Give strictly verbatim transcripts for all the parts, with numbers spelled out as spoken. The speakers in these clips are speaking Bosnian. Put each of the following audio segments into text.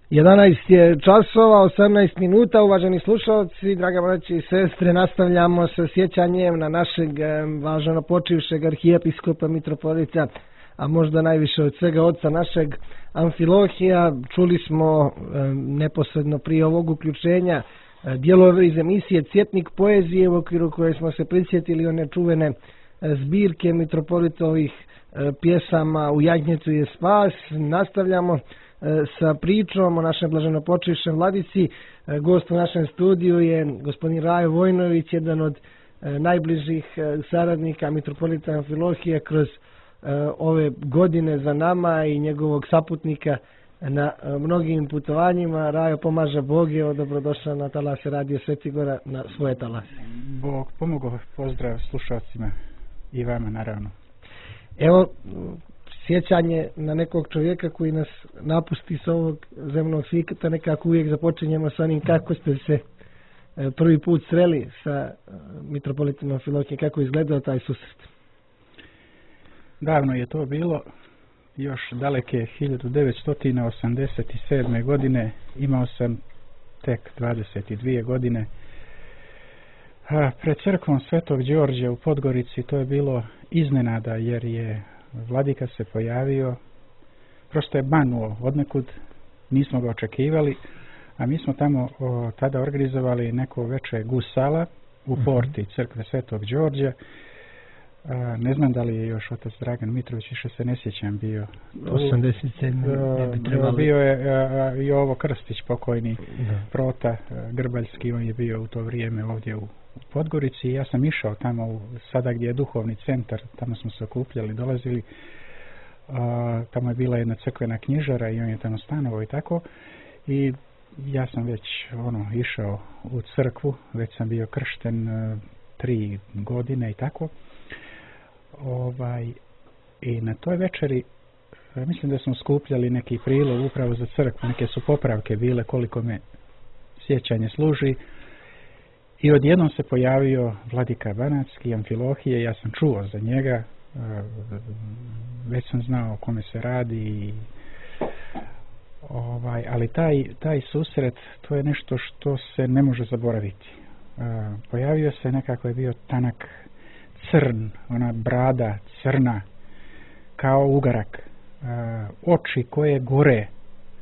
jedanaest je časova, osamnaest minuta, uvaženi slušalci, draga braći i sestre, nastavljamo sa sjećanjem na našeg važno počivšeg arhijepiskopa mitropolita, a možda najviše od svega oca našeg Amfilohija. Čuli smo neposredno prije ovog uključenja dijelove iz emisije Cjetnik poezije, u okviru koje smo se prisjetili one čuvene zbirke mitropolitovih pjesama U jagnjetu je spas. Nastavljamo sa pričom o našem blaženopočivšem vladici. Gost u našem studiju je gospodin Rajo Vojnović, jedan od najbližih saradnika mitropolita Amfilohija kroz ove godine za nama i njegovog saputnika na mnogim putovanjima. Rajo, pomaže Bog, evo dobrodošao na talase Radio Sveti Gora, na svoje talase. Bog pomogao, pozdrav slušalcima i vama naravno. Evo, sjećanje na nekog čovjeka koji nas napusti s ovog zemnog svijeta, nekako uvijek započinjemo sa onim kako ste se prvi put sreli sa mitropolitom Amfilohijem, kako je izgledao taj susret. Davno je to bilo, još daleke hiljadu devetsto osamdeset sedme. godine, imao sam tek dvadeset dvije godine. A pred crkvom Svetog Đorđa u Podgorici to je bilo iznenada, jer je vladika se pojavio, prosto je banuo odnekud, nismo ga očekivali, a mi smo tamo o, tada organizovali neko veče gusala u porti crkve Svetog Đorđa. A, ne znam da li je još otac Dragan Mitrović, više se ne sjećam, bio. osamdeset sedme. Bio je a, i Jovo Krstić, pokojni da. Prota a, Grbaljski, on je bio u to vrijeme ovdje u, u Podgorici. Ja sam išao tamo, u, sada gdje je duhovni centar, tamo smo se okupljali, dolazili. A, tamo je bila jedna crkvena knjižara i on je tamo stanovao i tako. I ja sam već ono išao u crkvu, već sam bio kršten a, tri godine i tako. Ovaj, i na toj večeri mislim da smo skupljali neki prilog upravo za crkvu, neke su popravke bile koliko me sjećanje služi, i odjednom se pojavio vladika Banatski, Amfilohije. Ja sam čuo za njega, već sam znao o kome se radi i, ovaj, ali taj, taj susret, to je nešto što se ne može zaboraviti. Pojavio se, nekako je bio tanak crn, ona brada crna kao ugarak, e, oči koje gore, e,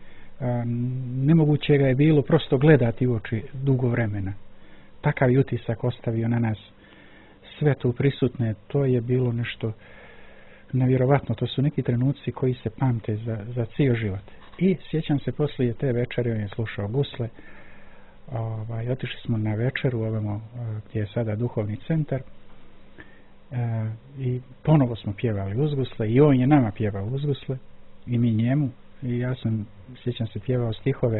nemoguće ga je bilo prosto gledati u oči dugo vremena. Takav je utisak ostavio na nas sve tu prisutne. To je bilo nešto nevjerovatno. To su neki trenuci koji se pamte za, za cijel život. I sjećam se, poslije te večere on je slušao gusle. Ovaj, otišli smo na večeru ovamo gdje je sada duhovni centar. E, i ponovo smo pjevali uzgusle i on je nama pjevao uzgusle i mi njemu, i ja sam, sjećam se, pjevao stihove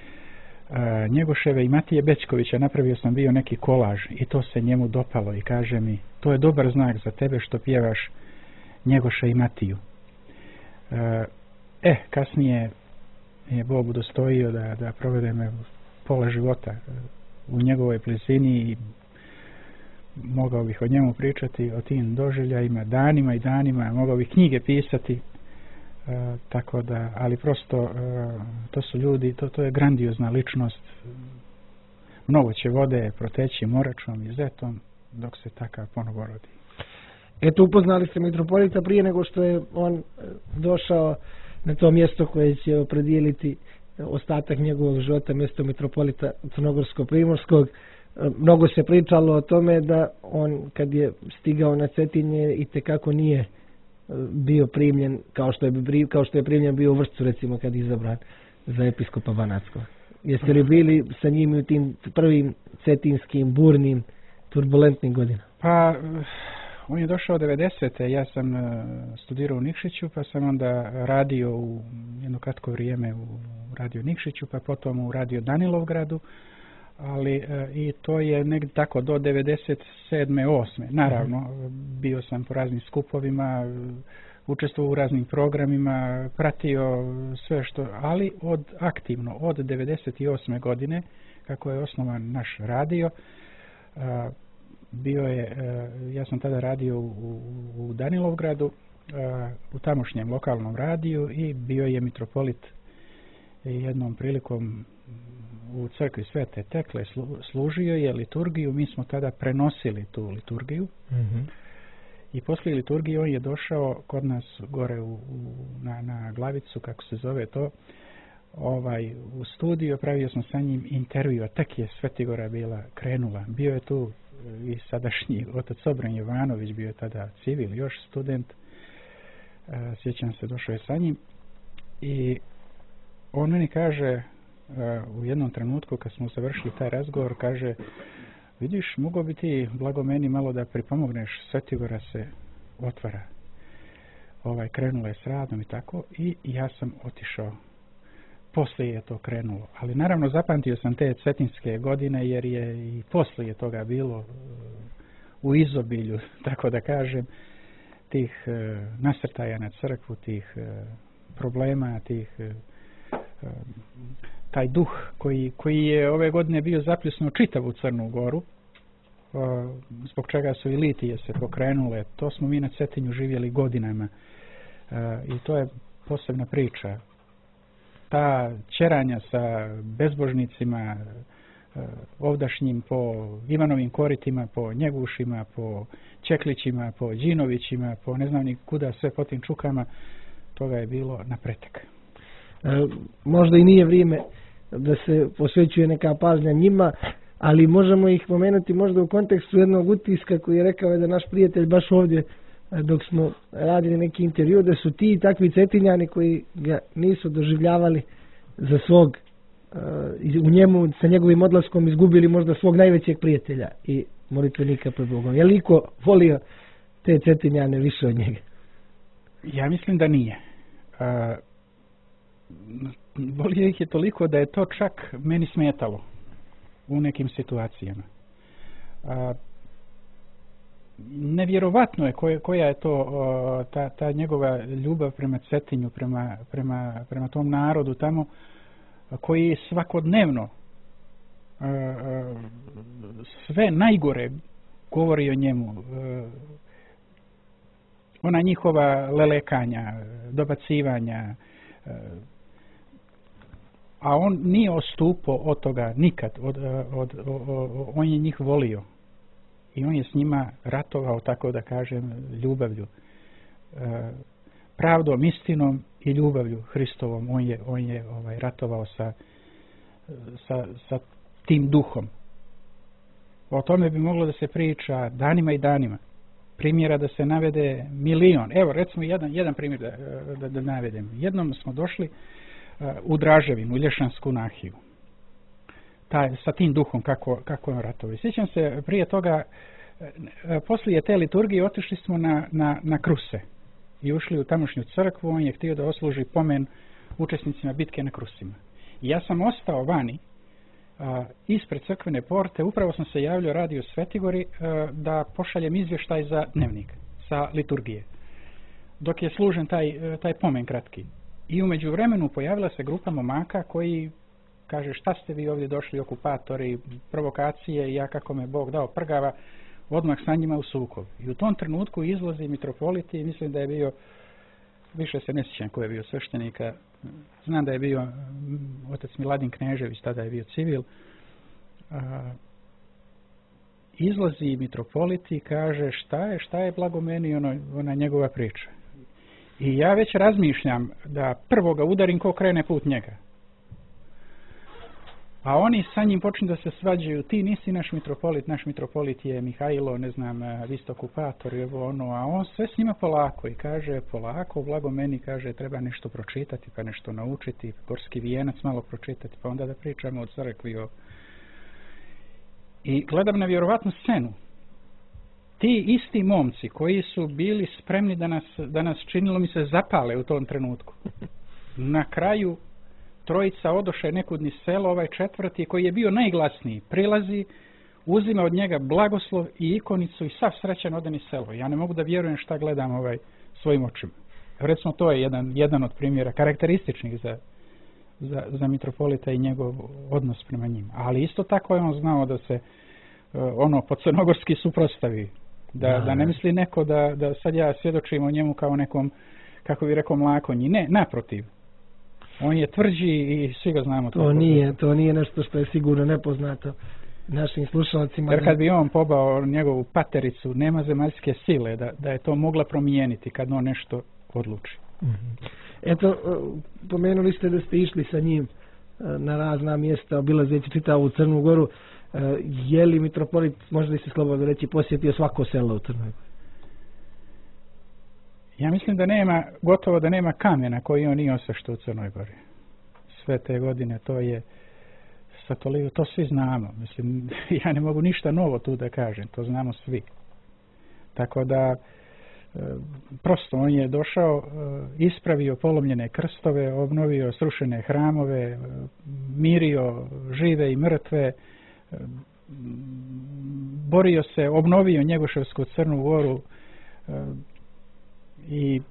e, Njegoševe i Matije Bećkovića. Napravio sam bio neki kolaž i to se njemu dopalo i kaže mi, to je dobar znak za tebe što pjevaš Njegoša i Matiju. E, eh, kasnije je Bog udostojio da, da provedeme pola života u njegovoj blizini i mogao bih o njemu pričati, o tim doživljajima danima i danima, mogao bih knjige pisati, e, tako da, ali prosto e, to su ljudi, to, to je grandiozna ličnost. Mnogo će vode proteći Moračom i Zetom dok se takav ponovo rodi. Eto, upoznali ste mitropolita prije nego što je on došao na to mjesto koje će opredijeliti ostatak njegovog života, mjesto mitropolita Crnogorsko-Primorskog. Mnogo se pričalo o tome da on, kad je stigao na Cetinje, i tekako nije bio primljen kao što je, kao što je primljen bio u Vršcu, recimo, kad je izabran za episkopa Banatskog. Jeste li bili sa njim u tim prvim cetinskim, burnim, turbulentnim godinama? Pa, on je došao devedesete. Ja sam studirao u Nikšiću, pa sam onda radio u jedno kratko vrijeme u radio Nikšiću, pa potom u radio Danilovgradu. Ali e, i to je negdje tako do devedeset sedme osme. Naravno, bio sam po raznim skupovima, učestvovao u raznim programima, pratio sve što, ali od aktivno, od devedeset osme. godine, kako je osnovan naš radio, a, bio je, a, ja sam tada radio u, u Danilovgradu, a, u tamošnjem lokalnom radiju, i bio je mitropolit jednom prilikom u crkvi Svete Tekle služio je liturgiju, mi smo tada prenosili tu liturgiju. Mm-hmm. I poslije liturgije on je došao kod nas gore u, u, na, na Glavicu, kako se zove to, ovaj, u studiju, pravio sam sa njim intervju, a tek je Svetigora bila krenula. Bio je tu i sadašnji otac Obran Jovanović, bio je tada civil, još student, sjećam se, došao je sa njim i on meni kaže u jednom trenutku kad smo završili taj razgovor, kaže, vidiš, mogo bi ti, blago meni, malo da pripomogneš, Svetigora se otvara. Ovaj, krenula je s radom i tako, i ja sam otišao. Poslije je to krenulo. Ali naravno zapamtio sam te cetinske godine, jer je i poslije toga bilo u izobilju, tako da kažem, tih e, nasrtaja na crkvu, tih e, problema, tih e, taj duh koji, koji je ove godine bio zapljusnuo čitavu Crnu Goru, zbog čega su i litije se pokrenule. To smo mi na Cetinju živjeli godinama i to je posebna priča. Ta ćeranja sa bezbožnicima ovdašnjim po Ivanovim koritima, po Njegušima, po Čeklićima, po Đinovićima, po ne znam ni kuda, sve po tim čukama, toga je bilo na pretek. E, možda i nije vrijeme da se posvećuje neka pažnja njima, ali možemo ih pomenuti možda u kontekstu jednog utiska koji je rekao da naš prijatelj baš ovdje dok smo radili neki intervju, da su ti takvi Cetinjani koji ga nisu doživljavali za svog, u njemu sa njegovim odlaskom izgubili možda svog najvećeg prijatelja i molitvenika pred Bogom. Je li iko volio te Cetinjane više od njega? Ja mislim da nije. Uh, volio ih je toliko da je to čak meni smetalo u nekim situacijama. Uh, nevjerovatno je koja, koja je to uh, ta, ta njegova ljubav prema Cetinju, prema, prema, prema tom narodu tamo, koji svakodnevno uh, uh, sve najgore govori o njemu. Uh, ona njihova lelekanja, dobacivanja, uh, a on nije odstupao od toga nikad, od, od, od, od, on je njih volio i on je s njima ratovao, tako da kažem, ljubavlju, e, pravdom, istinom i ljubavlju Hristovom. On je, on je ovaj, ratovao sa, sa, sa tim duhom. O tome bi moglo da se priča danima i danima. Primjera da se navede milion. Evo, recimo jedan, jedan primjer da, da, da navedem. Jednom smo došli u Draževinu, u Lješansku nahiju. Taj, sa tim duhom kako, kako on ratovao. Sjećam se prije toga, poslije te liturgije otišli smo na, na, na Kruse i ušli u tamošnju crkvu. On je htio da osluži pomen učesnicima bitke na Krusima. I ja sam ostao vani a, ispred crkvene porte, upravo sam se javljao radio Svetigori a, da pošaljem izvještaj za dnevnik sa liturgije. Dok je služen taj, taj pomen kratki. I umeđu vremenu pojavila se grupa momaka koji kaže, šta ste vi ovdje došli, okupatori, provokacije, i ja kako me Bog dao prgava, odmah sa njima u sukob. I u tom trenutku izlazi mitropolit i mislim da je bio, više se ne sjećam ko je bio sveštenika, znam da je bio otac Miladin Knežević, tada je bio civil. A, izlazi mitropolit i kaže, šta je, šta je blago meni ono, ona njegova priča. I ja već razmišljam da prvo ga udarim ko krene put njega. A oni sa njim počnu da se svađaju, ti nisi naš mitropolit, naš mitropolit je Mihajlo, ne znam, vi ste okupator, evo ono, a on sve s njima polako i kaže, polako, blago meni, kaže, treba nešto pročitati, pa nešto naučiti, Gorski vijenac malo pročitati, pa onda da pričamo o crkvi. O... I gledam na vjerovatnu scenu. Ti isti momci koji su bili spremni da nas, da nas činilo mi se zapale u tom trenutku. Na kraju trojica odoše nekud niz selo, ovaj četvrti koji je bio najglasniji prilazi, uzima od njega blagoslov i ikonicu i sav srećan ode niz selo. Ja ne mogu da vjerujem šta gledam ovaj svojim očima. Recimo to je jedan, jedan od primjera karakterističnih za, za, za mitropolita i njegov odnos prema njima. Ali isto tako je on znao da se ono po crnogorski suprotstavi. Da, da, da ne misli neko da, da sad ja svjedočim o njemu kao nekom, kako bi rekao, mlakonji. Ne, naprotiv. On je tvrđi i svi ga znamo. To nije, to nije nešto što je sigurno nepoznato našim slušalcima. Jer kad bi on pobao njegovu patericu, nema zemaljske sile da, da je to mogla promijeniti kad on nešto odluči. Mm-hmm. Eto, pomenuli ste da ste išli sa njim na razna mjesta, obilazeći čitavu Crnu Goru. Je li mitropolit, može li se slobodno reći, posjetio svako selo u Crnoj Gori? Ja mislim da nema, gotovo da nema kamena koji on nije osveštao u Crnoj Gori. Sve te godine to je sa toliko, to svi znamo. Mislim, ja ne mogu ništa novo tu da kažem, to znamo svi. Tako da, prosto on je došao, ispravio polomljene krstove, obnovio srušene hramove, mirio žive i mrtve, borio se, obnovio Njegoševsku Crnu Goru i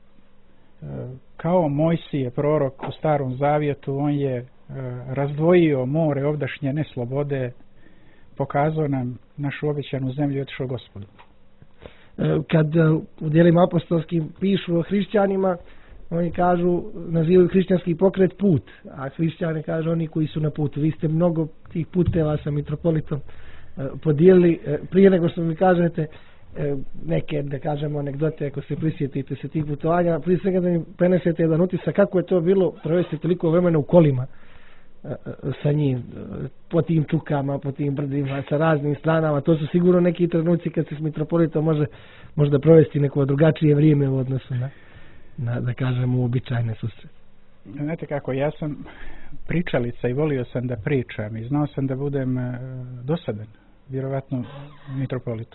kao Mojsije prorok u Starom Zavjetu, on je razdvojio more ovdašnje neslobode, pokazao nam našu obećanu zemlju i otišao Gospodu. Kad u djelima apostolskim pišu o hrišćanima, oni kažu, nazivaju hrišćanski pokret put, a hrišćani kažu oni koji su na putu. Vi ste mnogo tih puteva sa mitropolitom podijelili. Prije nego što mi kažete neke, da kažemo, anegdote, ako se prisjetite se tih putovanja, prije svega da mi prenesete jedan utisak kako je to bilo provesti toliko vremena u kolima sa njim, po tim čukama, po tim brdima, sa raznim stranama. To su sigurno neki trenuci kad se s mitropolitom može možda provesti neko drugačije vrijeme u odnosu na, na da kažemo, uobičajene susrete. Znate kako, ja sam pričalica i volio sam da pričam i znao sam da budem dosadan, vjerovatno mitropolitu.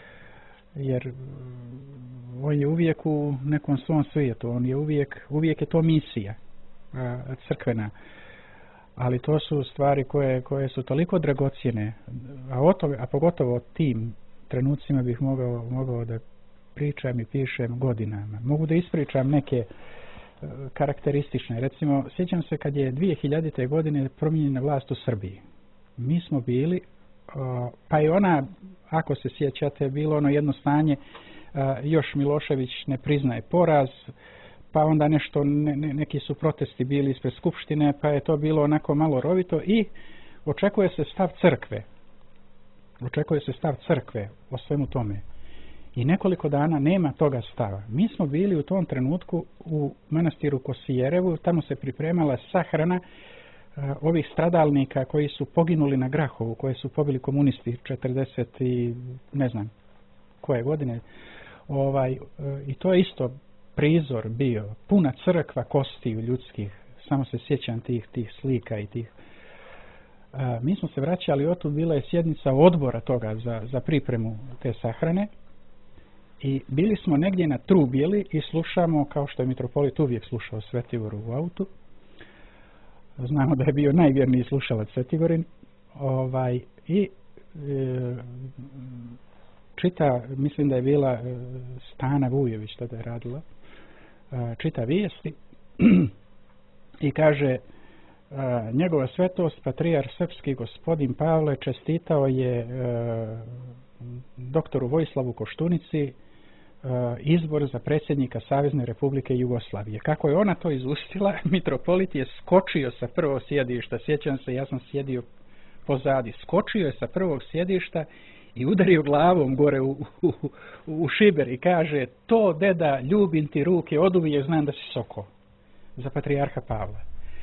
Jer on je uvijek u nekom svom svijetu, on je uvijek, uvijek je to misija crkvena. Ali to su stvari koje, koje su toliko dragocjene, a, o to, a pogotovo o tim trenucima bih mogao, mogao da pričam i pišem godinama. Mogu da ispričam neke uh, karakteristične. Recimo, sjećam se kad je dvije hiljadite. godine promijenjena vlast u Srbiji. Mi smo bili, uh, pa i ona, ako se sjećate, bilo ono jedno stanje, uh, još Milošević ne priznaje poraz, pa onda nešto, ne, ne, neki su protesti bili ispred Skupštine, pa je to bilo onako malo rovito i očekuje se stav crkve. Očekuje se stav crkve o svemu tome. I nekoliko dana nema toga stava. Mi smo bili u tom trenutku u manastiru Kosijerevu, tamo se pripremala sahrana uh, ovih stradalnika koji su poginuli na Grahovu, koje su pobili komunisti četrdeset i ne znam koje godine. Ovaj, uh, I to je isto prizor bio, puna crkva kostiju ljudskih, samo se sjećam tih, tih slika i tih. A, mi smo se vraćali, otud bila je sjednica odbora toga za, za pripremu te sahrane i bili smo negdje na Trubjeli i slušamo, kao što je mitropolit uvijek slušao Svetigoru u autu. Znamo da je bio najvjerniji slušalac Svetigorin. Ovaj, I e, čita, mislim da je bila e, Stana Vujević tada je radila, čita vijesti i kaže uh, njegova svetost patrijar srpski gospodin Pavle čestitao je uh, doktoru Vojislavu Koštunici uh, izbor za predsjednika Savezne Republike Jugoslavije. Kako je ona to izustila, mitropolit je skočio sa prvog sjedišta, sjećam se, ja sam sjedio pozadi, skočio je sa prvog sjedišta i udario glavom gore u, u, u šiber i kaže, to deda, ljubim ti ruke, oduvijek znam da si soko, za patrijarha Pavla.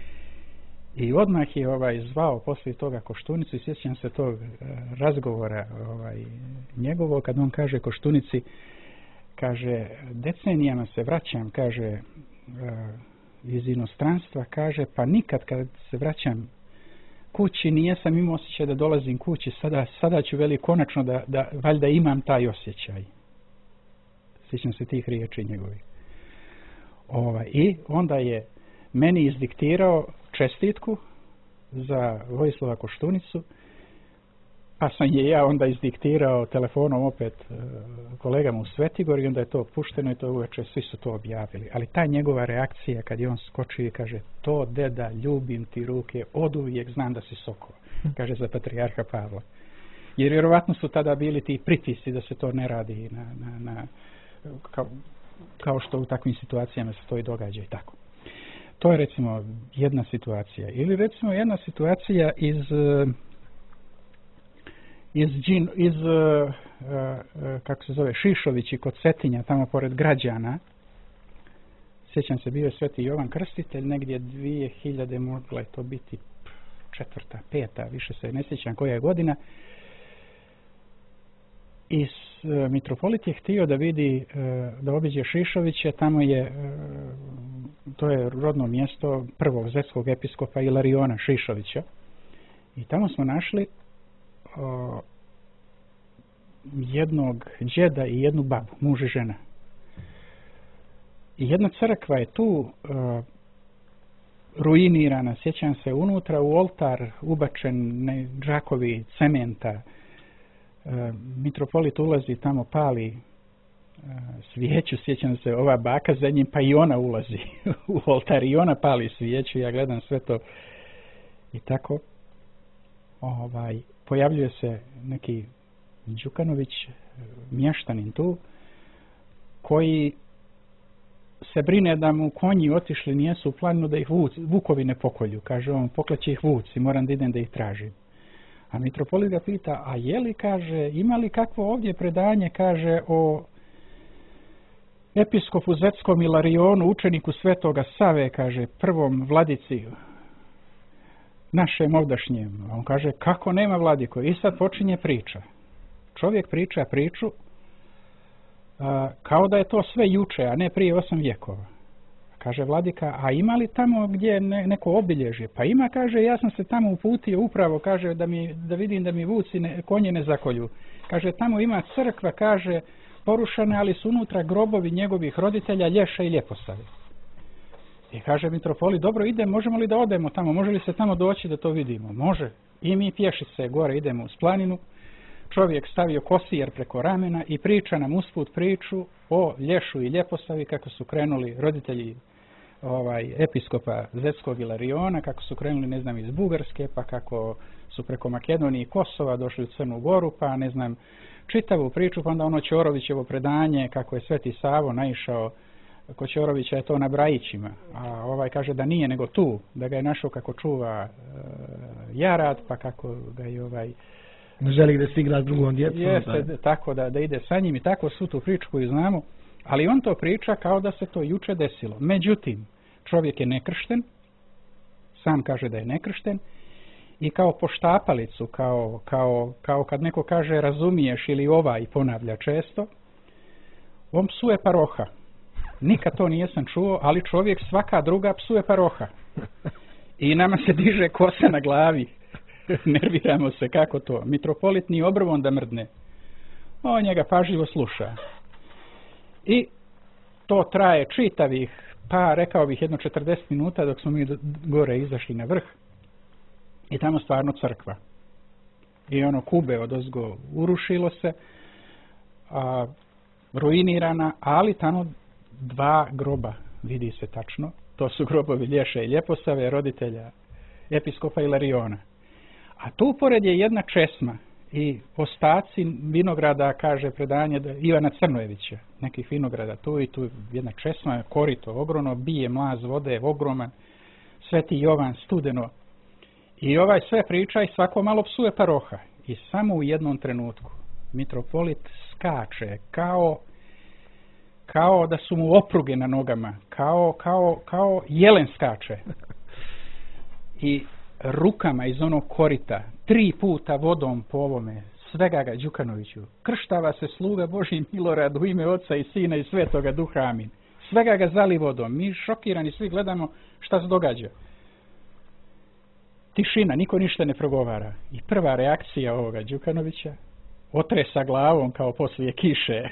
I odmah je ovaj zvao poslije toga Koštunicu i sjećam se tog uh, razgovora ovaj, njegovog, kad on kaže Koštunici, kaže, decenijama se vraćam, kaže, uh, iz inostranstva, kaže, pa nikad kad se vraćam kući nijesam imao osjećaj da dolazim kući, sada, sada ću veli konačno da, da valjda imam taj osjećaj. Sjećam se tih riječi njegovih. Ovaj, I onda je meni izdiktirao čestitku za Vojislava Koštunicu, pa sam je ja onda izdiktirao telefonom opet kolegama u Svetigori i onda je to pušteno i to uveče svi su to objavili. Ali ta njegova reakcija kad je on skočio i kaže, to deda, ljubim ti ruke, oduvijek znam da si soko, kaže za patrijarha Pavla. Jer vjerovatno su tada bili ti pritisci da se to ne radi na, na, na, kao, kao što u takvim situacijama se to i događa i tako. to je recimo jedna situacija. Ili recimo jedna situacija iz iz, džin, iz uh, uh, kako se zove, Šišovići kod Cetinja, tamo pored Građana. Sjećam se, bio je Sveti Jovan Krstitelj, negdje dvije hiljade, mogla je to biti četvrta, peta, više se ne sjećam koja je godina. I s, uh, mitropolit je htio da vidi, uh, da obiđe Šišoviće, tamo je, uh, to je rodno mjesto prvog zetskog episkopa Ilariona Šišovića. I tamo smo našli uh, jednog džeda i jednu babu, muž i žena. I jedna crkva je tu uh, ruinirana, sjećam se, unutra u oltar ubačen ne, džakovi cementa. Uh, mitropolit ulazi tamo, pali uh, svijeću, sjećam se, ova baka za njim, pa i ona ulazi u oltar i ona pali svijeću, ja gledam sve to i tako. Ovaj, pojavljuje se neki Đukanović, mještanin tu, koji se brine da mu konji otišli, nijesu u planinu, da ih vuc, vukovi ne pokolju. Kaže on, pokleće ih vuci, moram da idem da ih tražim. A mitropolit ga pita, a je li, kaže, ima li kakvo ovdje predanje, kaže, o episkopu zetskom Ilarionu, učeniku Svetoga Save, kaže, prvom vladici našem ovdašnjem. A on kaže, kako nema, vladiko? I sad počinje priča. Čovjek priča priču a, kao da je to sve juče, a ne prije osam vjekova. Kaže vladika, a ima li tamo gdje ne, neko obilježje? Pa ima, kaže, ja sam se tamo uputio upravo, kaže, da, mi, da vidim da mi vuci ne, konje ne zakolju. Kaže, tamo ima crkva, kaže, porušene, ali su unutra grobovi njegovih roditelja, Lješa i Ljeposave. I kaže mitropolit, dobro, ide, možemo li da odemo tamo, može li se tamo doći da to vidimo? Može. I mi pješice gore idemo uz planinu. Čovjek stavio kosijer preko ramena i priča nam usput priču o Lješu i Ljeposavi, kako su krenuli roditelji ovaj, episkopa zetskog Ilariona, kako su krenuli, ne znam, iz Bugarske, pa kako su preko Makedonije i Kosova došli u Crnu Goru, pa ne znam, čitavu priču, pa onda ono Ćorovićevo predanje, kako je Sveti Savo naišao, kod Ćorovića je to na Brajićima, a ovaj kaže da nije, nego tu, da ga je našao kako čuva e, jarad, pa kako ga je ovaj... Ne želi da se igra s drugom djecom. Jeste, da. Tako da, da ide sa njim i tako su tu priču koju znamo, ali on to priča kao da se to juče desilo. Međutim, čovjek je nekršten, sam kaže da je nekršten, i kao poštapalicu, kao, kao, kao kad neko kaže razumiješ ili ovaj ponavlja često, on psuje paroha. Nikad to nijesam čuo, ali čovjek svaka druga psuje paroha. I nama se diže kosa na glavi. Nerviramo se, kako to. Mitropolit ni obrvom da mrdne. On njega pažljivo sluša. I to traje čitavih, pa rekao bih jedno četrdeset minuta dok smo mi gore izašli na vrh. I tamo stvarno crkva. I ono kube odozgo urušilo se, a, ruinirana, ali tamo dva groba, vidi se tačno. To su grobovi Lješe i Ljeposave, roditelja episkopa Ilariona. A tu pored je jedna česma i ostaci vinograda, kaže predanje Ivana Crnojevića, nekih vinograda tu i tu jedna česma, korito ogromno, bije mlaz vode, ogroman, Sveti Jovan, studeno. I ovaj sve priča i svako malo psuje paroha. I samo u jednom trenutku mitropolit skače kao kao da su mu opruge na nogama, kao, kao, kao jelen skače. I rukama iz onog korita, tri puta vodom po ovome, svega ga Đukanoviću, krštava se sluga Božji Milorad u ime Oca i Sina i Svetoga Duha, amin. Svega ga zali vodom. Mi šokirani svi gledamo šta se događa. Tišina, niko ništa ne progovara. I prva reakcija ovoga Đukanovića, otresa glavom kao poslije kiše.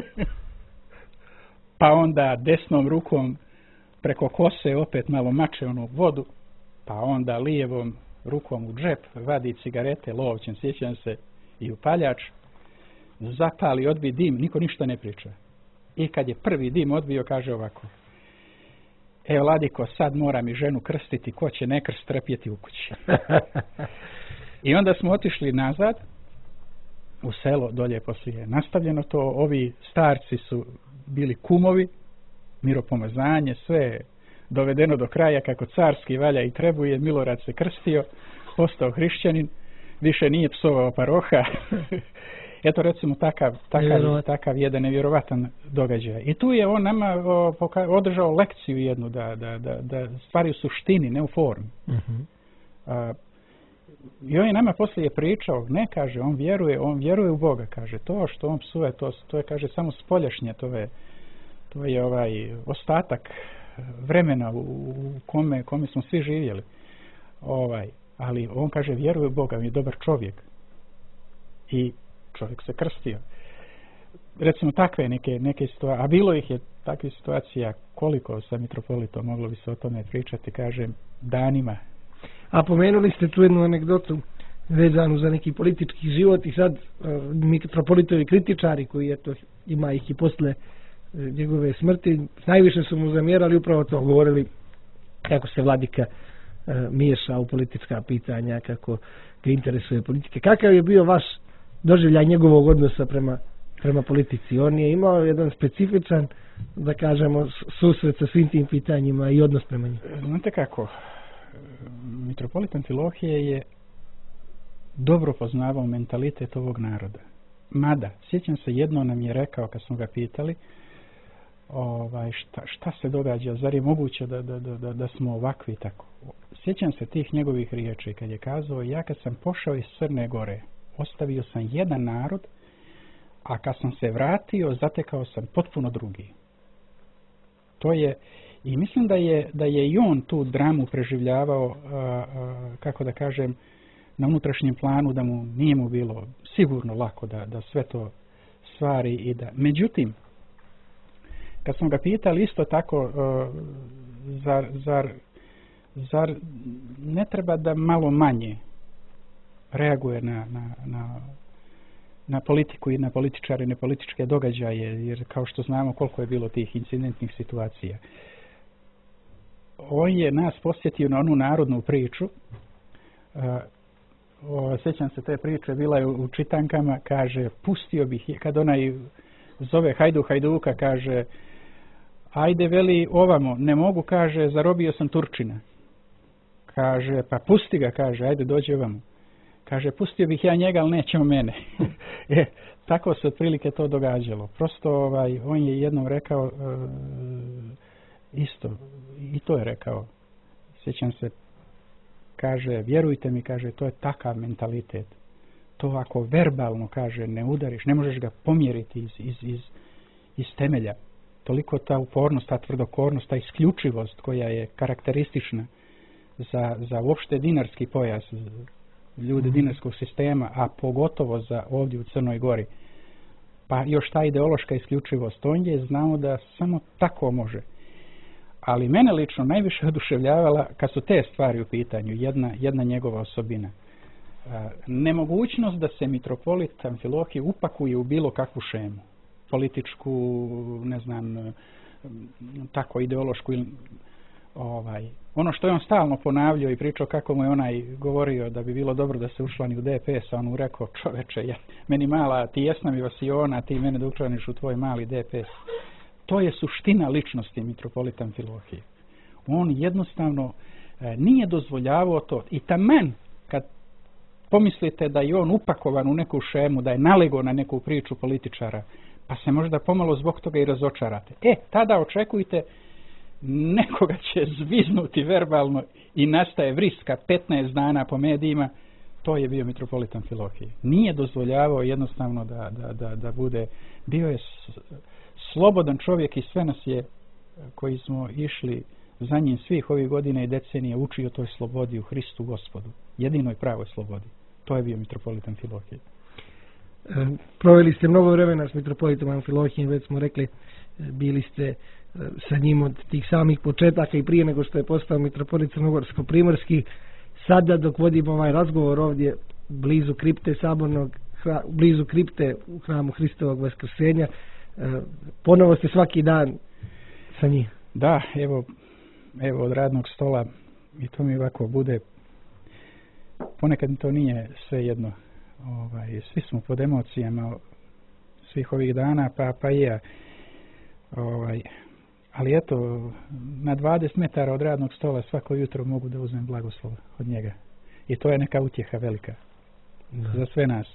Pa onda desnom rukom preko kose opet malo mače onu vodu, pa onda lijevom rukom u džep vadi cigarete, lovćen, sjećam se, i upaljač, zapali, odbi dim, niko ništa ne priča. I kad je prvi dim odbio, kaže ovako: evo, Vladiko, sad mora mi ženu krstiti, ko će ne krst trpjeti u kući. I onda smo otišli nazad u selo, dolje poslije nastavljeno to, ovi starci su bili kumovi, miropomazanje, sve dovedeno do kraja kako carski valja i trebuje. Milorad se krstio, postao hrišćanin, više nije psovao paroha. Eto recimo takav, takav, takav jedan nevjerovatan događaj. I tu je on nama o, poka, održao lekciju jednu da, da, da, da stvari u suštini, ne u formi. Uh-huh. A, I on je nama poslije pričao, ne kaže, on vjeruje, on vjeruje u Boga, kaže, to što on psuje, to, to je, kaže, samo spoljašnje, to je, to je ovaj ostatak vremena u, u kome, kome smo svi živjeli. Ovaj, ali on kaže, vjeruje u Boga, on je dobar čovjek. I čovjek se krstio. Recimo takve neke, neke situacije, a bilo ih je takvih situacija koliko sa mitropolitom, moglo bi se o tome pričati, kažem, danima. A pomenuli ste tu jednu anegdotu vezanu za neki politički život i sad uh, mitropolitovi kritičari koji eto, ima ih i posle uh, njegove smrti, najviše su mu zamjerali upravo to, govorili kako se vladika uh, miješa u politička pitanja, kako ga interesuje politika. Kakav je bio vaš doživljaj njegovog odnosa prema, prema politici? On je imao jedan specifičan, da kažemo, susret sa svim tim pitanjima i odnos prema njima. Znate kako, mitropolit Amfilohije je dobro poznavao mentalitet ovog naroda. Mada, sjećam se, jedno nam je rekao kad smo ga pitali ovaj, šta, šta se događa, zar je moguće da, da, da, da smo ovakvi tako. Sjećam se tih njegovih riječi kad je kazao, ja kad sam pošao iz Crne Gore, ostavio sam jedan narod, a kad sam se vratio, zatekao sam potpuno drugi. To je, i mislim da je, da je i on tu dramu preživljavao, a, a, kako da kažem, na unutrašnjem planu, da mu nije mu bilo sigurno lako da, da sve to stvari i da... Međutim, kad smo ga pitali isto tako, a, zar, zar, zar ne treba da malo manje reaguje na, na, na, na politiku i na političare i na političke događaje, jer kao što znamo koliko je bilo tih incidentnih situacija. On je nas posjetio na onu narodnu priču. Uh, o, sjećam se te priče, bila je u, u čitankama, kaže, pustio bih, kad onaj zove Hajdu Hajduka, kaže, ajde veli ovamo, ne mogu, kaže, zarobio sam Turčina. Kaže, pa pusti ga, kaže, ajde dođi ovamo. Kaže, pustio bih ja njega, ali nećemo mene. e, tako se otprilike to događalo. Prosto ovaj, on je jednom rekao uh, isto, i to je rekao. Sjećam se, kaže, vjerujte mi, kaže, to je takav mentalitet. To ako verbalno, kaže, ne udariš, ne možeš ga pomjeriti iz, iz, iz, iz temelja. Toliko ta upornost, ta tvrdokornost, ta isključivost koja je karakteristična za, za uopšte dinarski pojas, ljude dinarskog sistema, a pogotovo za ovdje u Crnoj Gori. Pa još ta ideološka isključivost, on je znao da samo tako može. Ali mene lično najviše oduševljavala kad su te stvari u pitanju, jedna, jedna njegova osobina. Nemogućnost da se mitropolit Amfilohije upakuje u bilo kakvu šemu. Političku, ne znam, tako ideološku ili ovaj, ono što je on stalno ponavljao i pričao kako mu je onaj govorio da bi bilo dobro da se učlani u D P S, a on mu rekao, čoveče, ja, meni mala, ti jesna mi Vasiona, ti mene da učlaniš u tvoj mali D P S. To je suština ličnosti mitropolita Amfilohije. On jednostavno e, nije dozvoljavao to. I taman kad pomislite da je on upakovan u neku šemu, da je nalego na neku priču političara, pa se možda pomalo zbog toga i razočarate. E, tada očekujte nekoga će zviznuti verbalno i nastaje vriska petnaest dana po medijima. To je bio mitropolit Amfilohije. Nije dozvoljavao jednostavno da, da, da, da bude, bio je slobodan čovjek i sve nas je, koji smo išli za njim svih ovih godina i decenije, učio toj slobodi u Hristu Gospodu. Jedinoj pravoj slobodi. To je bio mitropolit Amfilohije. E, proveli ste mnogo vremena s mitropolitom Amfilohijem, već smo rekli, bili ste sa njim od tih samih početaka i prije nego što je postao mitropolit Crnogorsko-primorski. Sada dok vodimo ovaj razgovor ovdje blizu kripte sabornog, hra, blizu kripte u hramu Hristovog Vaskrsenja, ponovo ste svaki dan sa njim. Da, evo, evo od radnog stola i to mi ovako bude, ponekad to nije sve jedno. Ovaj, svi smo pod emocijama svih ovih dana, pa, pa i ja. Ovaj, Ali eto, na dvadeset metara od radnog stola svako jutro mogu da uzmem blagoslov od njega. I to je neka utjeha velika da. Za sve nas.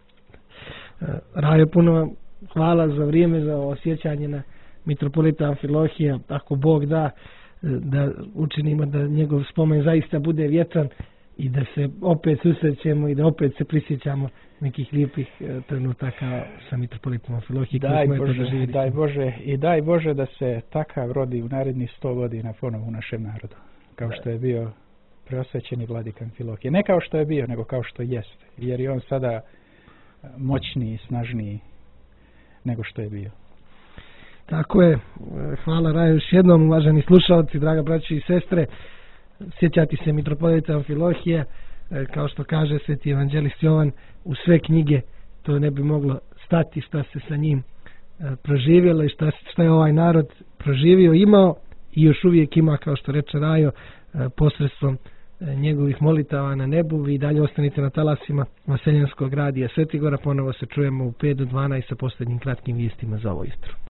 Rajo, puno hvala za vrijeme, za osjećanje na mitropolita Amfilohija. Ako Bog da, da učinimo da njegov spomen zaista bude vjetran i da se opet susrećemo i da opet se prisjećamo nekih lijepih trenutaka sa mitropolitom Amfilohijom. Daj Bože, daj Bože i daj Bože da se takav rodi u narednih sto godina ponovo u našem narodu. Kao što je bio preosvećeni vladika Amfilohije. Ne kao što je bio, nego kao što jeste. Jer je on sada moćniji, snažniji nego što je bio. Tako je. Hvala Rajo još jednom, uvaženi slušalci, draga braći i sestre. Sjećati se mitropolita Amfilohije, kao što kaže sveti evanđelist Jovan, u sve knjige to ne bi moglo stati šta se sa njim proživjelo i šta, šta je ovaj narod proživio, imao i još uvijek ima, kao što reče Rajo, posredstvom njegovih molitava na nebu. Vi dalje ostanite na talasima Vaseljenskog radija Svetigora. Ponovo se čujemo u pet do dvanaest sa posljednjim kratkim vijestima za ovo jutro.